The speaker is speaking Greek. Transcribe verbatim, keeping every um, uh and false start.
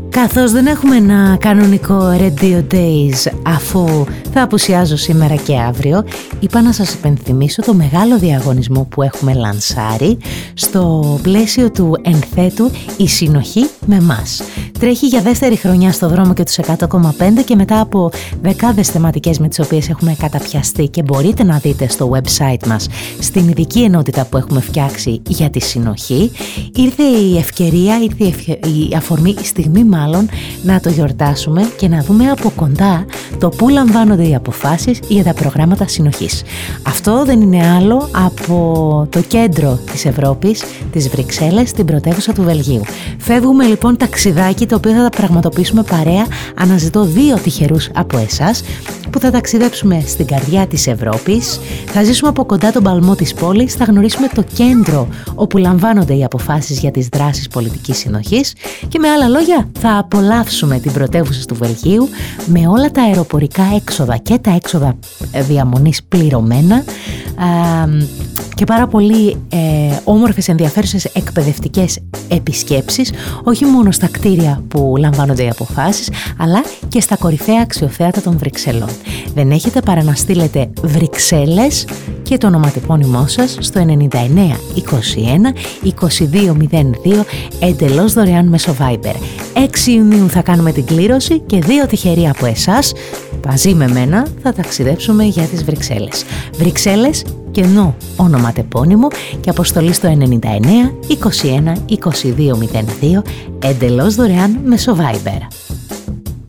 Καθώς δεν έχουμε ένα κανονικό Radio Days, αφού θα απουσιάζω σήμερα και αύριο, είπα να σας υπενθυμίσω το μεγάλο διαγωνισμό που έχουμε λανσάρει στο πλαίσιο του ενθέτου «Η συνοχή με μας». Τρέχει για δεύτερη χρονιά στο δρόμο και τους εκατό κόμμα πέντε και μετά από δεκάδες θεματικές με τις οποίες έχουμε καταπιαστεί και μπορείτε να δείτε στο website μας στην ειδική ενότητα που έχουμε φτιάξει για τη συνοχή, ήρθε η ευκαιρία, ήρθε η, ευκαι... η αφορμή, η στιγμή μάλλον, να το γιορτάσουμε και να δούμε από κοντά το πού λαμβάνονται οι αποφάσεις για τα προγράμματα συνοχής. Αυτό δεν είναι άλλο από το κέντρο της Ευρώπης, τις Βρυξέλλες, την πρωτεύουσα του Βελγίου. Φεύγουμε λοιπόν ταξιδάκι το οποίο θα τα πραγματοποιήσουμε παρέα. Αναζητώ δύο τυχερούς από εσάς που θα ταξιδέψουμε στην καρδιά της Ευρώπης, θα ζήσουμε από κοντά τον παλμό της πόλης, θα γνωρίσουμε το κέντρο όπου λαμβάνονται οι αποφάσεις για τις δράσεις πολιτικής συνοχής και με άλλα λόγια θα απολαύσουμε την πρωτεύουσα του Βελγίου με όλα τα αεροπορικά έξοδα και τα έξοδα διαμονής πληρωμένα και πάρα πολύ ε, όμορφες, ενδιαφέρουσες εκπαιδευτικές επισκέψεις, όχι μόνο στα κτίρια που λαμβάνονται οι αποφάσεις, αλλά και στα κορυφαία αξιοθέατα των Βρυξελών. Δεν έχετε παρά να στείλετε Βρυξέλλες και το ονοματεπώνυμό σας στο ενενήντα εννέα είκοσι ένα είκοσι δύο μηδέν δύο εντελώς δωρεάν μέσω Viber. έξι Ιουνίου θα κάνουμε την κλήρωση και δύο τυχεροί από εσάς μαζί με μένα θα ταξιδέψουμε για τις Βρυξέλλες. Βρυξέλλες, κενό ονοματεπώνυμο και αποστολή στο ενενήντα εννέα είκοσι ένα είκοσι δύο μηδέν δύο εντελώς δωρεάν μέσω Viber.